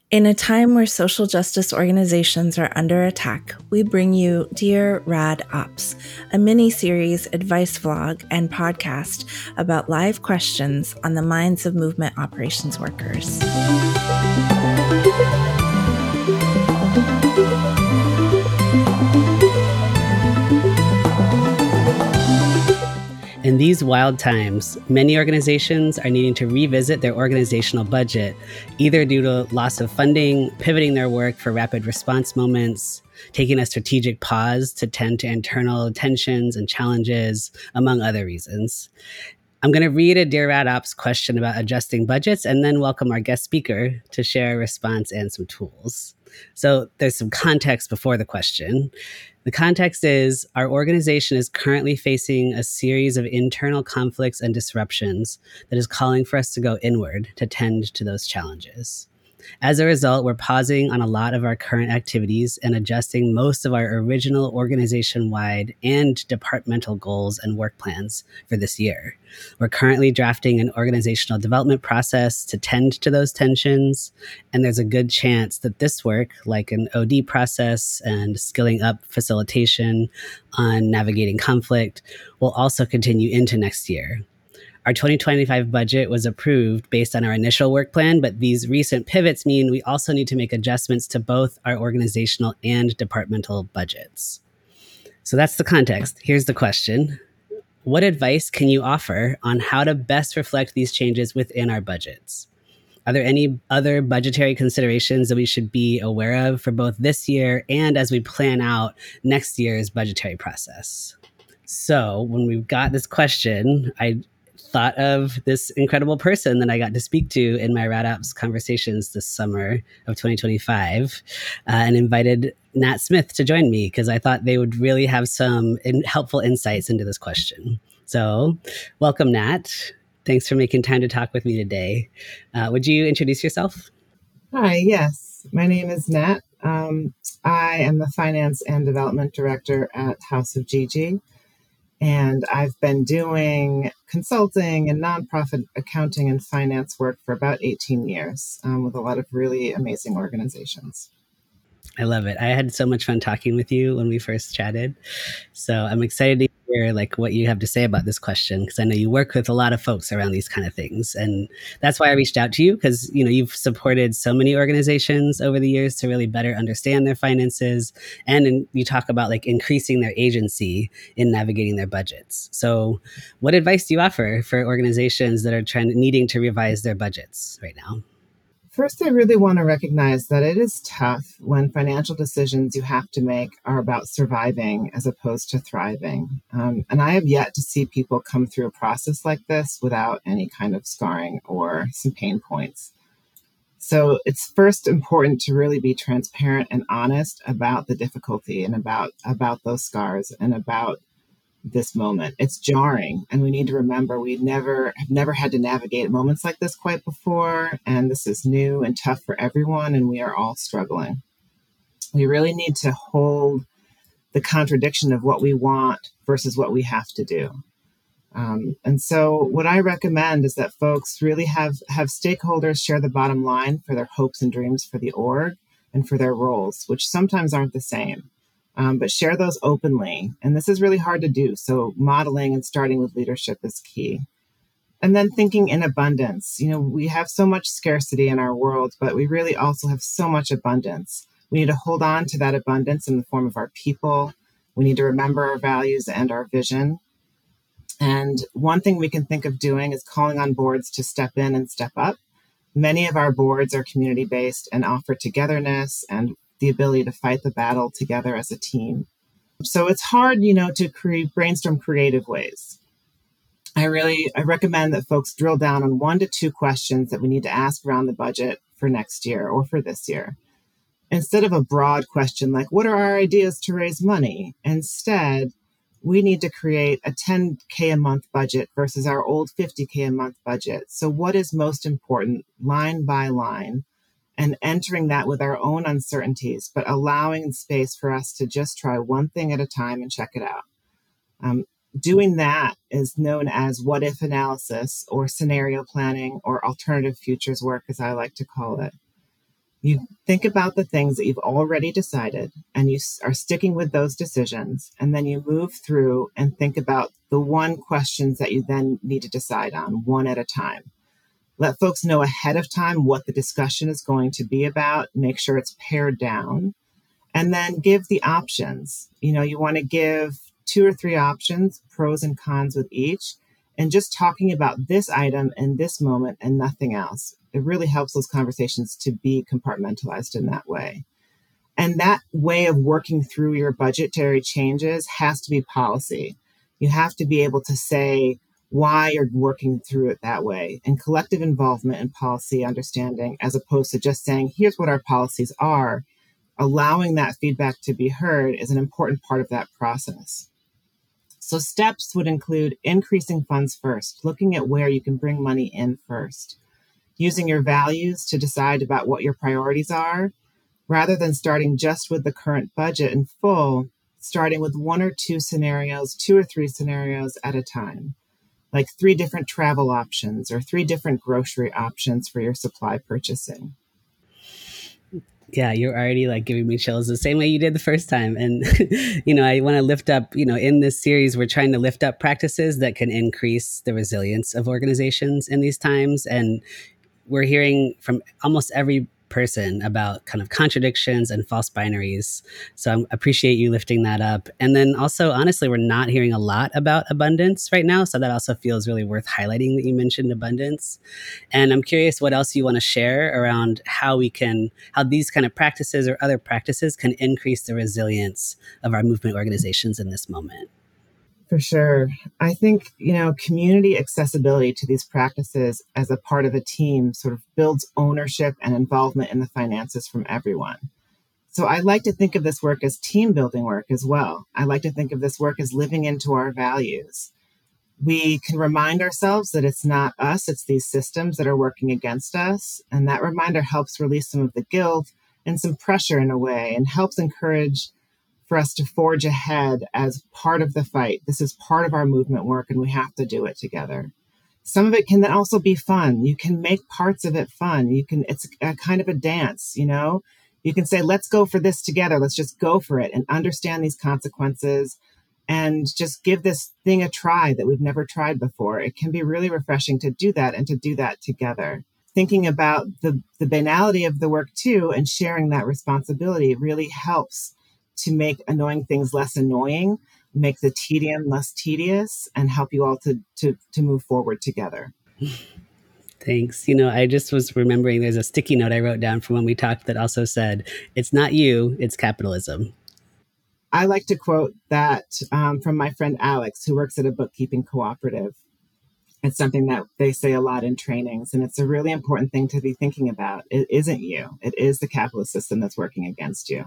In a time where social justice organizations are under attack, we bring you Dear Rad Ops, a mini-series advice vlog and podcast about live questions on the minds of movement operations workers. In these wild times, many organizations are needing to revisit their organizational budget, either due to loss of funding, pivoting their work for rapid response moments, taking a strategic pause to tend to internal tensions and challenges, among other reasons. I'm going to read a Dear Rad Ops question about adjusting budgets and then welcome our guest speaker to share a response and some tools. So there's some context before the question. The context is our organization is currently facing a series of internal conflicts and disruptions that is calling for us to go inward to tend to those challenges. As a result, we're pausing on a lot of our current activities and adjusting most of our original organization-wide and departmental goals and work plans for this year. We're currently drafting an organizational development process to tend to those tensions, and there's a good chance that this work, like an OD process and skilling up facilitation on navigating conflict, will also continue into next year. Our 2025 budget was approved based on our initial work plan, but these recent pivots mean we also need to make adjustments to both our organizational and departmental budgets. So that's the context. Here's the question. What advice can you offer on how to best reflect these changes within our budgets? Are there any other budgetary considerations that we should be aware of for both this year and as we plan out next year's budgetary process? So when we got this question, I thought of this incredible person that I got to speak to in my Rad Ops conversations this summer of 2025 and invited Nat Smith to join me because I thought they would really have some helpful insights into this question. So welcome, Nat. Thanks for making time to talk with me today. Would you introduce yourself? Hi, yes. My name is Nat. I am the Finance and Development Director at House of Gigi. And I've been doing consulting and nonprofit accounting and finance work for about 18 years with a lot of really amazing organizations. I love it. I had so much fun talking with you when we first chatted. So I'm excited to hear what you have to say about this question, because I know you work with a lot of folks around these kind of things. And that's why I reached out to you, because you've supported so many organizations over the years to really better understand their finances. And you talk about increasing their agency in navigating their budgets. So what advice do you offer for organizations that are needing to revise their budgets right now? First, I really want to recognize that it is tough when financial decisions you have to make are about surviving as opposed to thriving. And I have yet to see people come through a process like this without any kind of scarring or some pain points. So it's first important to really be transparent and honest about the difficulty and about those scars and about this moment. It's jarring, and we need to remember we have never had to navigate moments like this quite before, and this is new and tough for everyone, and we are all struggling. We really need to hold the contradiction of what we want versus what we have to do. And so what I recommend is that folks really have stakeholders share the bottom line for their hopes and dreams for the org and for their roles, which sometimes aren't the same. But share those openly. And this is really hard to do. So modeling and starting with leadership is key. And then thinking in abundance. We have so much scarcity in our world, but we really also have so much abundance. We need to hold on to that abundance in the form of our people. We need to remember our values and our vision. And one thing we can think of doing is calling on boards to step in and step up. Many of our boards are community-based and offer togetherness and the ability to fight the battle together as a team. So it's hard, to brainstorm creative ways. I recommend that folks drill down on 1 to 2 questions that we need to ask around the budget for next year or for this year. Instead of a broad question like, what are our ideas to raise money? Instead, we need to create a $10K a month budget versus our old $50K a month budget. So what is most important, line by line? And entering that with our own uncertainties, but allowing space for us to just try one thing at a time and check it out. Doing that is known as what-if analysis or scenario planning or alternative futures work, as I like to call it. You think about the things that you've already decided and you are sticking with those decisions. And then you move through and think about the one questions that you then need to decide on one at a time. Let folks know ahead of time what the discussion is going to be about. Make sure it's pared down and then give the options. You want to give 2 or 3 options, pros and cons with each, and just talking about this item in this moment and nothing else. It really helps those conversations to be compartmentalized in that way. And that way of working through your budgetary changes has to be policy. You have to be able to say why you're working through it that way, and collective involvement in policy understanding, as opposed to just saying, here's what our policies are. Allowing that feedback to be heard is an important part of that process. So steps would include increasing funds first, looking at where you can bring money in first, using your values to decide about what your priorities are, rather than starting just with the current budget in full, starting with 1 or 2 scenarios, 2 or 3 scenarios at a time, like 3 different travel options or 3 different grocery options for your supply purchasing. Yeah, you're already like giving me chills the same way you did the first time. And, I want to lift up, in this series, we're trying to lift up practices that can increase the resilience of organizations in these times. And we're hearing from almost every person about kind of contradictions and false binaries. So I appreciate you lifting that up. And then also, honestly, we're not hearing a lot about abundance right now. So that also feels really worth highlighting that you mentioned abundance. And I'm curious what else you want to share around how these kind of practices or other practices can increase the resilience of our movement organizations in this moment. For sure. I think, community accessibility to these practices as a part of a team sort of builds ownership and involvement in the finances from everyone. So I like to think of this work as team building work as well. I like to think of this work as living into our values. We can remind ourselves that it's not us, it's these systems that are working against us. And that reminder helps release some of the guilt and some pressure in a way, and helps encourage for us to forge ahead as part of the fight. This is part of our movement work and we have to do it together. Some of it can then also be fun. You can make parts of it fun. It's a kind of a dance, You can say, let's go for this together. Let's just go for it and understand these consequences and just give this thing a try that we've never tried before. It can be really refreshing to do that and to do that together. Thinking about the banality of the work too and sharing that responsibility really helps to make annoying things less annoying, make the tedium less tedious, and help you all to move forward together. Thanks. I just was remembering there's a sticky note I wrote down from when we talked that also said, it's not you, it's capitalism. I like to quote that from my friend Alex, who works at a bookkeeping cooperative. It's something that they say a lot in trainings, and it's a really important thing to be thinking about. It isn't you. It is the capitalist system that's working against you.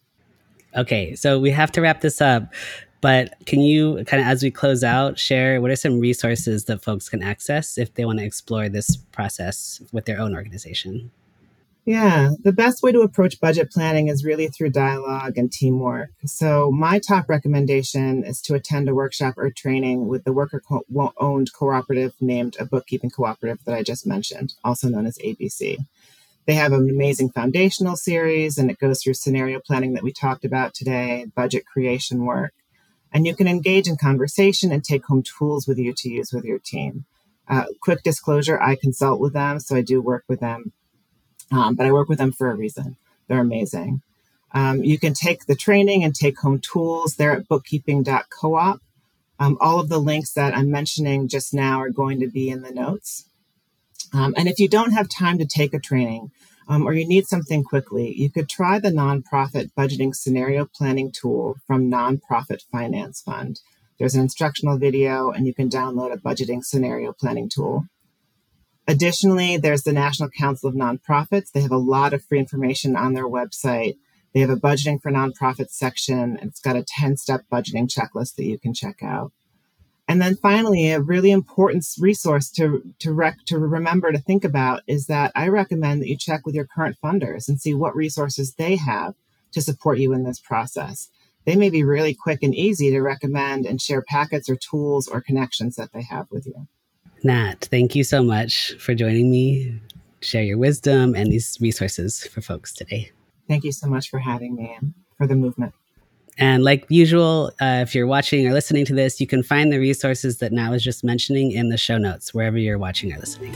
Okay, so we have to wrap this up, but can you kind of, as we close out, share what are some resources that folks can access if they want to explore this process with their own organization? Yeah, the best way to approach budget planning is really through dialogue and teamwork. So my top recommendation is to attend a workshop or training with the worker-owned cooperative named a bookkeeping cooperative that I just mentioned, also known as ABC. They have an amazing foundational series, and it goes through scenario planning that we talked about today, budget creation work. And you can engage in conversation and take home tools with you to use with your team. Quick disclosure, I consult with them, so I do work with them, but I work with them for a reason. They're amazing. You can take the training and take home tools there at bookkeeping.coop. All of the links that I'm mentioning just now are going to be in the notes. And if you don't have time to take a training or you need something quickly, you could try the nonprofit budgeting scenario planning tool from Nonprofit Finance Fund. There's an instructional video and you can download a budgeting scenario planning tool. Additionally, there's the National Council of Nonprofits. They have a lot of free information on their website. They have a budgeting for nonprofits section, and it's got a 10-step budgeting checklist that you can check out. And then finally, a really important resource to remember to think about is that I recommend that you check with your current funders and see what resources they have to support you in this process. They may be really quick and easy to recommend and share packets or tools or connections that they have with you. Nat, thank you so much for joining me. share your wisdom and these resources for folks today. Thank you so much for having me and for the movement. And like usual, if you're watching or listening to this, you can find the resources that Nat was just mentioning in the show notes, wherever you're watching or listening.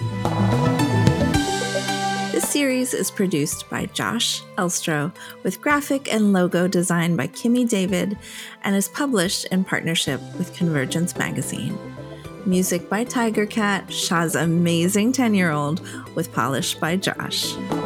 This series is produced by Josh Elstro with graphic and logo design by Kimmy David and is published in partnership with Convergence Magazine. Music by Tiger Cat, Shah's amazing 10-year-old, with polish by Josh.